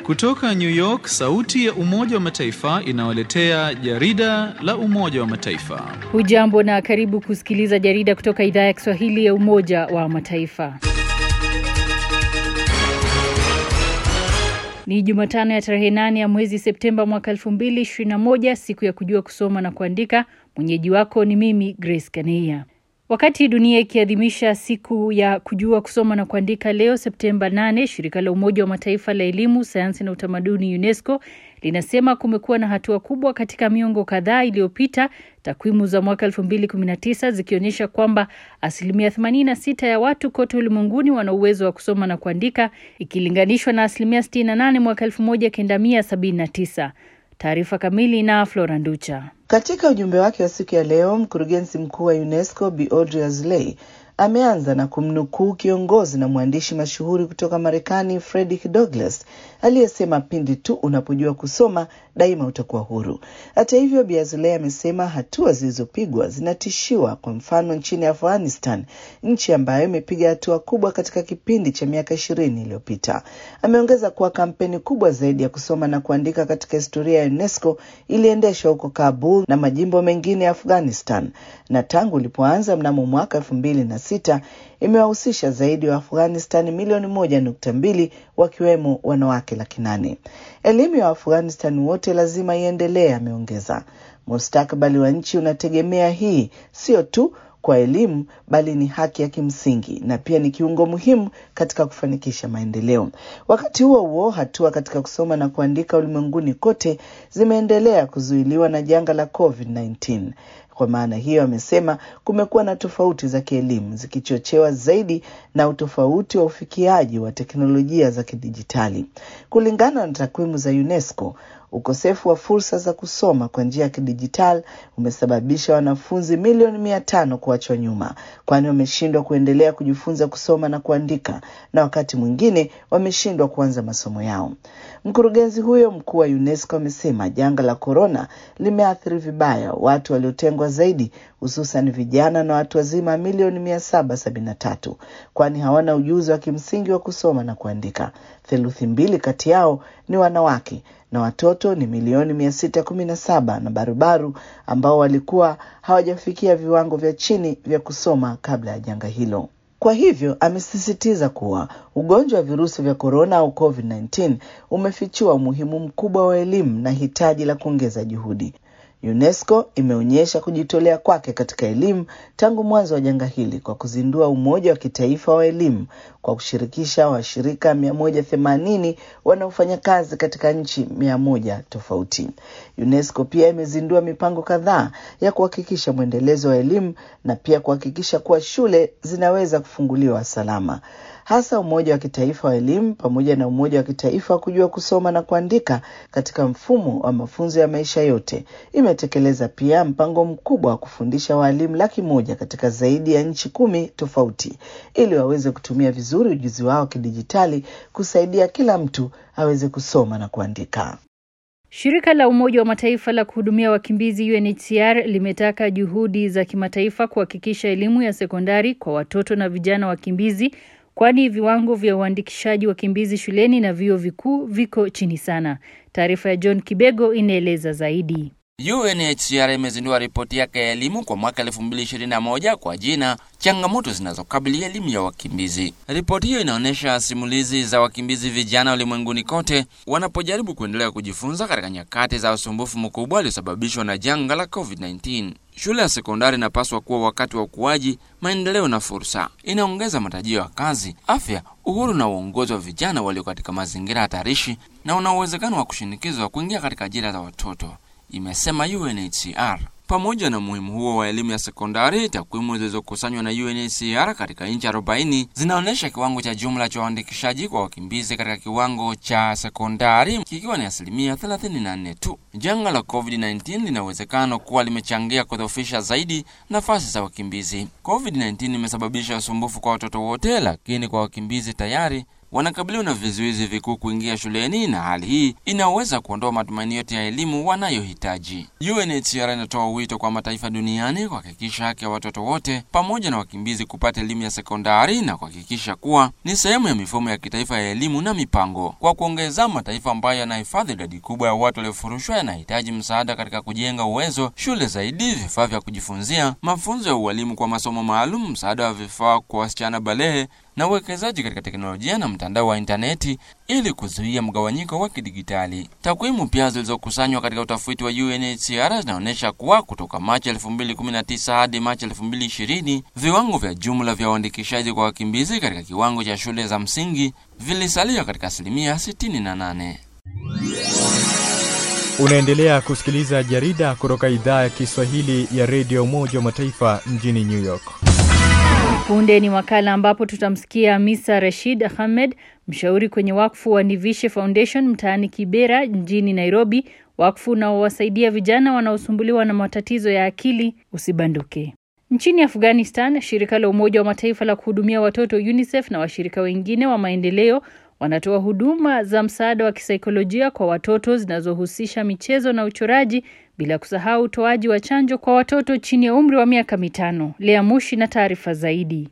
Kutoka New York, sauti ya Umoja wa Mataifa inawaletea jarida la Umoja wa Mataifa. Hujambo na karibu kusikiliza jarida kutoka idhaa ya Kiswahili ya Umoja wa Mataifa. Ni Jumatano ya tarehe 8 ya mwezi Septemba mwaka 2021, siku ya kujua kusoma na kuandika. Mwenyeji wako ni mimi Grace Kaneia. Wakati dunia ikiadhimisha siku ya kujua kusoma na kuandika leo Septemba 8, shirika la Umoja wa Mataifa la elimu, sayansi na utamaduni UNESCO linasema kumekuwa na hatua kubwa katika miongo kadhaa iliyopita, takwimu za mwaka 2019 zikionyesha kwamba 86% ya watu kote ulimwenguni wana uwezo wa kusoma na kuandika ikilinganishwa na 68% mwaka 1979. Taarifa kamili na Flora Nducha. Katika ujumbe wake wa siku ya leo, mkurugenzi mkuu wa UNESCO Bi Audrey Azoulay ameanza na kumnukuu kiongozi na mwandishi mashuhuri kutoka Marekani Frederick Douglass aliyesema pindi tu unapojua kusoma daima utakuwa huru. Hata hivyo, Bi Azoulay amesema hatua zilizopigwa zinatishiwa, kwa mfano nchini Afghanistan, nchi ambayo imepiga hatua kubwa katika kipindi cha miaka 20 iliyopita. Ameongeza kuwa kampeni kubwa zaidi ya kusoma na kuandika katika historia ya UNESCO iliendeshwa huko Kabul na majimbo mengine ya Afghanistan, na tangu ilipoanza mnamo mwaka 2006 imewahusisha zaidi wa Afghanistan milioni 1.2 wakiwemo wanawake 800,000. Elimu ya Afghanistan wote lazima iendelee, ameongeza. Mustakabali wa nchi unategemea hii, sio tu kwa elimu bali ni haki ya kimsingi na pia ni kiungo muhimu katika kufanikisha maendeleo. Wakati huo huo, hatua katika kusoma na kuandika ulimwenguni kote zimeendelea kuzuiliwa na janga la COVID-19. Kwa maana hiyo, amesema kumekuwa na tofauti za kielimu zikichochewa zaidi na utofauti wa ufikiaji wa teknolojia za kidijitali. Kulingana na takwimu za UNESCO, ukosefu wa fursa za kusoma kwa njia ya kidijitali umesababisha wanafunzi milioni 500 kuachwa nyuma, kwani wameshindwa kuendelea kujifunza kusoma na kuandika, na wakati mwingine wameshindwa kuanza masomo yao. Mkurugenzi huyo mkuu wa UNESCO amesema janga la corona limeathiri vibaya watu waliotengwa zaidi, hususan vijana na watu wazima milioni 773, kwani hawana ujuzi wa kimsingi wa kusoma na kuandika. Theluthi 2 kati yao ni wanawake na watoto ni milioni 617 na barubaru ambao walikuwa hawajafikia viwango vya chini vya kusoma kabla ya janga hilo. Kwa hivyo, amesisitiza kuwa ugonjwa wa virusi vya corona au COVID-19 umefichua umuhimu mkubwa wa elimu na hitaji la kuongeza juhudi. UNESCO imeonyesha kujitolea kwake katika elimu tangu mwanzo wa janga hili kwa kuzindua Umoja wa Kitaifa wa Elimu kwa kushirikisha washirika 180 wanaofanya kazi katika nchi 100 tofauti. UNESCO pia imezindua mipango kadhaa ya kuhakikisha mwendelezo wa elimu na pia kuhakikisha kuwa shule zinaweza kufunguliwa salama. Hasa Umoja wa Kitaifa wa Elimu pamoja na Umoja wa Kitaifa wa kujua kusoma na kuandika katika mfumo wa mafunzo ya maisha yote imetekeleza pia mpango mkubwa wa kufundisha walimu 100,000 katika zaidi ya nchi 10 tofauti ili waweze kutumia vizuri ujuzi wao kidijitali kusaidia kila mtu aweze kusoma na kuandika. Shirika la Umoja wa Mataifa la kuhudumia wakimbizi UNHCR limetaka juhudi za kimataifa kuhakikisha elimu ya sekondari kwa watoto na vijana wakimbizi, kwani viwango vya uandikishaji wakimbizi shuleni na vyuo vikuu viko chini sana. Taarifa ya John Kibego inaeleza zaidi. UNHCR imezindua ripoti yake ya elimu kwa mwaka 2021 kwa jina changamoto zinazokabili elimu ya wakimbizi. Ripoti hiyo inaonyesha simulizi za wakimbizi vijana ulimwenguni kote wanapojaribu kuendelea kujifunza katika nyakati za usumbufu mkubwa uliosababishwa na janga la COVID-19. Shule ya sekondari inapaswa kuwa wakati wa ukuaji, maendeleo na fursa. Inaongeza matarajio ya kazi, afya, uhuru na uongozi wa vijana walio katika mazingira hatarishi na una uwezekano wa kushinikizwa kuingia katika ajira za watoto, imesema UNHCR. Pamoja na muhimu huo wa elimu ya sekondari, takwimu zilizokusanywa na UNHCR katika nchi 40 zinaonyesha kiwango cha jumla cha uandikishaji kwa wakimbizi katika kiwango cha sekondari kikiwa ni 34% tu. Janga la COVID-19 lina uwezekano kuwa limechangia kudhoofisha zaidi nafasi za wakimbizi. COVID-19 imesababisha usumbufu kwa watoto wote, lakini kwa wakimbizi tayari wanakabiliwa na vizuizi vikuu kuingia shuleni, na hali hii inaweza kuondoa matumaini yote ya elimu wanayohitaji. UNHCR inatoa wito kwa mataifa duniani kuhakikisha haki ya watoto wote pamoja na wakimbizi kupata elimu ya sekondari na kuhakikisha kuwa ni sehemu ya mifumo ya kitaifa ya elimu na mipango. Kwa kuongeza, mataifa ambayo yanahifadhi idadi kubwa ya watu waliofurushwa yanahitaji msaada katika kujenga uwezo, shule zaidi, vifaa vya kujifunzia, mafunzo ya ualimu kwa masomo maalum, msaada wa vifaa kwa wasichana balehe na uwekezaji katika teknolojia na mtandao wa interneti ili kuzuia mgawanyiko wa kidigitali. Takwimu pia zilizokusanywa katika utafiti wa UNHCR zinaonyesha kuwa kutoka Machi 2019 hadi Machi 2020, viwango vya jumla vya uandikishaji kwa wakimbizi katika kiwango cha shule za msingi vilisalia katika 68%. Unaendelea kusikiliza jarida kutoka idhaa ya Kiswahili ya Radio Umoja wa Mataifa mjini New York. Punde ni wakala ambapo tutamsikia Misa Rashid Ahmed, mshauri kwenye wakfu wa Nivishe Foundation mtaani Kibera mjini Nairobi, wakfu unaowasaidia vijana wanaosumbuliwa na matatizo ya akili usibanduke. Nchini Afghanistan, shirika la Umoja wa Mataifa la kuhudumia watoto UNICEF na washirika wengine wa maendeleo wanatoa huduma za msaada wa kisaikolojia kwa watoto zinazohusisha michezo na uchoraji, bila kusahau utoaji wa chanjo kwa watoto chini ya umri wa miaka 5. Lea Mushi na taarifa zaidi.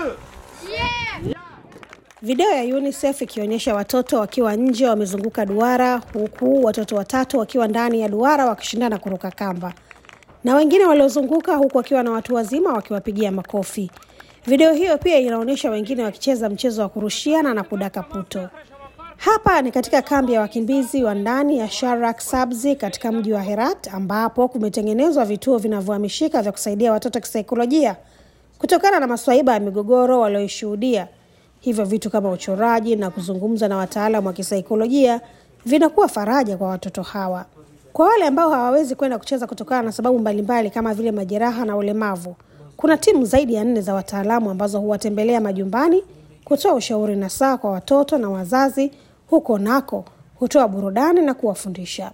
Video ya UNICEF ikionyesha watoto wakiwa nje wamezunguka duara, huku watoto watatu wakiwa ndani ya duara wakishindana kuruka kamba, na wengine waliozunguka huku wakiwa na watu wazima wakiwapigia makofi. Video hiyo pia inaonyesha wengine wakicheza mchezo wa kurushiana na kudaka puto. Hapa ni katika kambi ya wakimbizi wa ndani ya Sharak Sabzi katika mji wa Herat, ambapo kumetengenezwa vituo vinavyohamishika vya kusaidia watoto kisaikolojia kutokana na maswaiba ya migogoro walioishuhudia. Hivyo vitu kama uchoraji na kuzungumza na wataalamu wa kisaikolojia vinakuwa faraja kwa watoto hawa. Kwa wale ambao hawawezi kwenda kucheza kutokana na sababu mbalimbali kama vile majeraha na ulemavu, kuna timu zaidi ya 4 za wataalamu ambazo huwatembelea majumbani kutoa ushauri na saa kwa watoto na wazazi, huko nako hutoa burudani na kuwafundisha.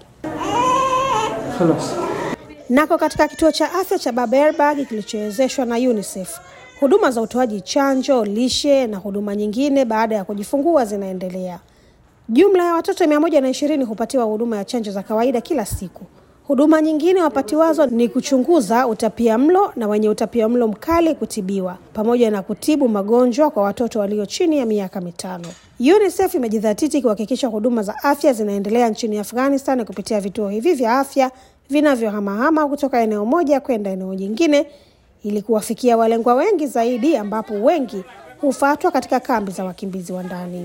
Nako katika kituo cha afya cha Baberberg kilichowezeshwa na UNICEF, huduma za utoaji chanjo, lishe na huduma nyingine baada ya kujifungua zinaendelea. Jumla ya watoto 120 hupatiwa huduma ya chanjo za kawaida kila siku. Huduma nyingine wapatiwazo ni kuchunguza utapiamlo na wenye utapiamlo mkali kutibiwa, pamoja na kutibu magonjwa kwa watoto walio chini ya miaka 5. UNICEF imejidhatiti kuhakikisha huduma za afya zinaendelea nchini Afghanistan kupitia vituo hivi vya afya vinavyohamahama kutoka eneo moja kwenda eneo jingine ili kuwafikia walengwa wengi zaidi, ambapo wengi hufuatwa katika kambi za wakimbizi wa ndani.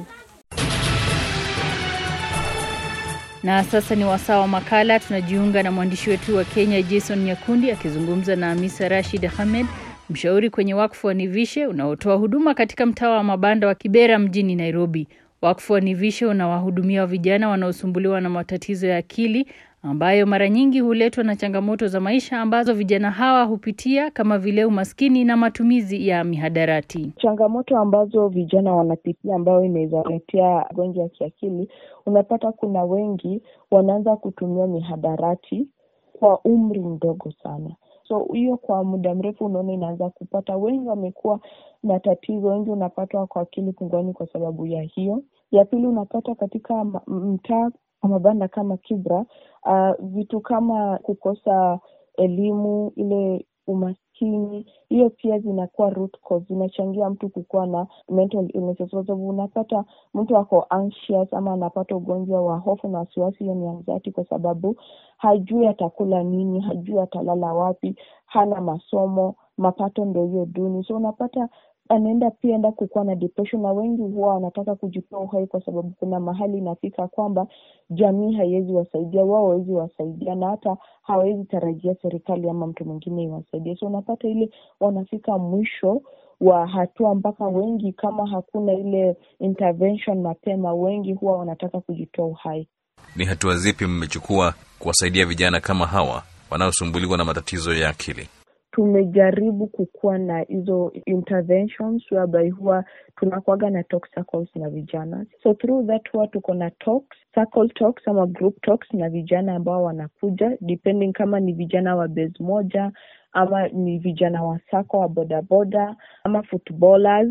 Na sasa ni wasaa wa makala. Tunajiunga na mwandishi wetu wa Kenya Jason Nyakundi akizungumza na Misa Rashid Ahmed, mshauri kwenye wakfu wa Nivishe unaotoa huduma katika mtaa wa mabanda wa Kibera mjini Nairobi. Wakfu wa Nivishe unawahudumia vijana wanaosumbuliwa na matatizo ya akili ambayo mara nyingi huletwa na changamoto za maisha ambazo vijana hawa hupitia kama vile umaskini na matumizi ya mihadarati. Changamoto ambazo vijana wanapitia ambayo inaweza kuletea ugonjwa wa kiakili, unapata kuna wengi wanaanza kutumia mihadarati kwa umri mdogo sana. So hiyo kwa muda mrefu unaona inaanza kupata wengi wamekuwa na tatizo, wengi unapata kwa akili punguani kwa sababu ya hiyo. Ya pili, unapata katika mtaa mabanda kama Kibra, vitu kama kukosa elimu, ile umaskini, hiyo pia zinakuwa root cause, zinachangia mtu kukuwa na mental illness. Kwa sababu unapata mtu ako anxious ama anapata ugonjwa wa hofu na wasiwasi, hiyo ni anxiety, kwa sababu hajui atakula nini, hajui atalala wapi, hana masomo, mapato ndio hiyo duni. So unapata anaenda kukuwa na depression, na wengi huwa wanataka kujitoa uhai kwa sababu kuna mahali inafika kwamba jamii haiwezi wasaidia, wao hawezi wasaidia, na hata hawezi tarajia serikali ama mtu mwingine iwasaidie. So unapata ile wanafika mwisho wa hatua mpaka wengi, kama hakuna ile intervention mapema, wengi huwa wanataka kujitoa uhai. Ni hatua zipi mmechukua kuwasaidia vijana kama hawa wanaosumbuliwa na matatizo ya akili? Tumejaribu kukuwa na hizo interventions whereby huwa tunakuaga na talk circles na vijana. So through that huwa tuko na circle talks ama group talks na vijana ambao wanakuja, depending kama ni vijana wa base moja ama ni vijana wa sako wa bodaboda ama footballers.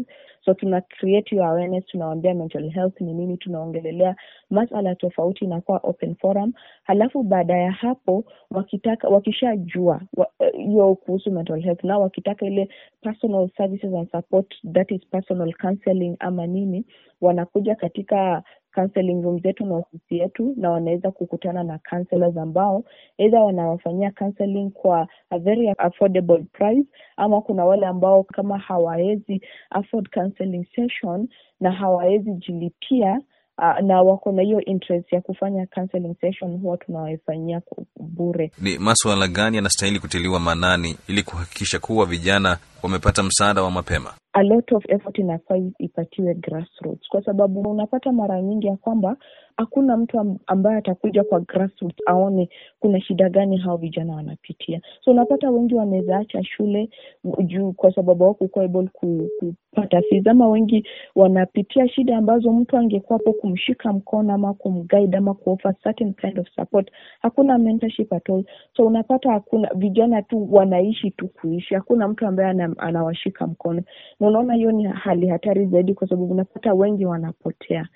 So tuna create your awareness, tunawaambia mental health ni nini, tunaongelelea masuala tofauti, inakuwa open forum. Halafu baada ya hapo wakishajua hiyo kuhusu mental health, na wakitaka ile personal services and support, that is personal counseling ama nini, wanakuja katika counseling room zetu na ofisi yetu, na wanaweza kukutana na counselors ambao either wanawafanyia counseling kwa a very affordable price, ama kuna wale ambao kama hawawezi afford counseling session na hawawezi jilipia na wako na hiyo interest ya kufanya counseling session, huwa tunawaifanyia bure. Ni masuala gani yanastahili kutiliwa maanani ili kuhakikisha kuwa vijana wamepata msaada wa mapema? A lot of effort inafaa ipatiwe grassroots, kwa sababu unapata mara nyingi ya kwamba hakuna mtu ambaye atakuja kwa grassroots aone kuna shida gani hao vijana wanapitia. So unapata wengi wanaweza acha shule juu kwa sababu hawakuwa able kupata fees, ama wengi wanapitia shida ambazo mtu angekuwa hapo kumshika mkono ama kumguide ama kuoffer certain kind of support. Hakuna mentorship at all. So unapata hakuna vijana tu wanaishi tu kuishi. Hakuna mtu ambaye anawashika mkono. Na unaona hiyo ni hali hatari zaidi, kwa sababu unapata wengi wanapotea.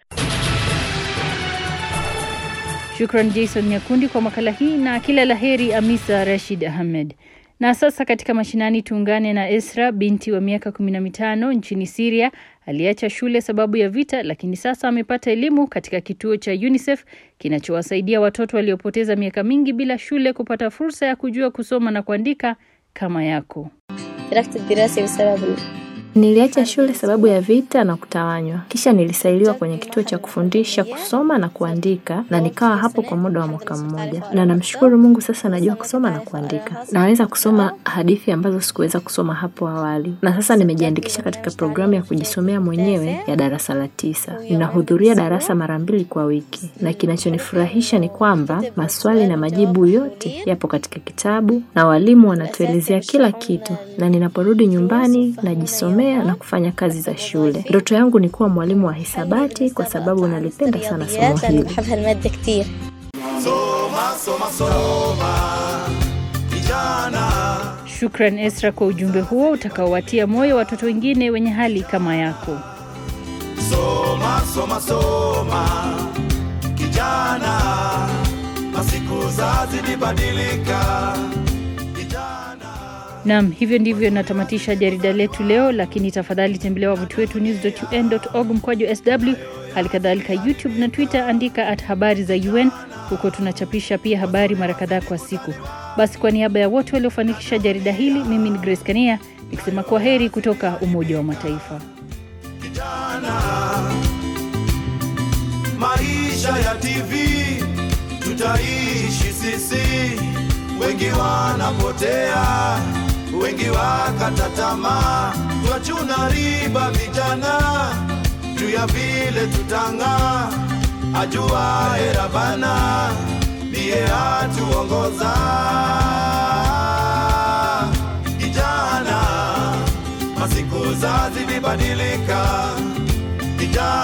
Shukran Jason Nyakundi kwa makala hii, na kila laheri Amisa Rashid Ahmed. Na sasa katika mashinani tuungane na Esra, binti wa miaka 15 nchini Syria. Aliacha shule sababu ya vita, lakini sasa amepata elimu katika kituo cha UNICEF kinachowasaidia watoto waliopoteza miaka mingi bila shule kupata fursa ya kujua kusoma na kuandika kama yako. Niliacha shule sababu ya vita na kutawanywa. Kisha nilisailiwa kwenye kituo cha kufundisha kusoma na kuandika, na nikawa hapo kwa muda wa mwaka mmoja. Na namshukuru Mungu sasa najua kusoma na kuandika. Naweza kusoma hadithi ambazo sikuweza kusoma hapo awali. Na sasa nimejiandikisha katika programu ya kujisomea mwenyewe ya darasa la 9. Ninahudhuria darasa mara 2 kwa wiki. Na kinachonifurahisha ni kwamba maswali na majibu yote yapo katika kitabu, na walimu wanatuelezea kila kitu. Na ninaporudi nyumbani najisomea na kufanya kazi za shule. Ndoto yangu ni kuwa mwalimu wa hisabati kwa sababu nalipenda sana somo hili. Shukran Esra kwa ujumbe huo utakaowatia moyo watoto wengine wenye hali kama yako. Soma kijana, masiku zazidi badilika. Naam, hivyo ndivyo natamatisha jarida letu leo, lakini tafadhali tembelea wavuti wetu news.un.org/sw, halikadhalika YouTube na Twitter andika @habari za UN. Huko tunachapisha pia habari mara kadhaa kwa siku. Basi kwa niaba ya wote waliofanikisha jarida hili, mimi ni Grace Kania nikisema kwaheri kutoka Umoja wa Mataifa. Maisha ya TV tutaishi sisi, wengi wanapotea, wengi wakata tamaa, twachuna riba vijana, juu ya vile tutanga, ajua Rabana ndiye atuongoza. Kijana, masiku zazidi badilika, kijana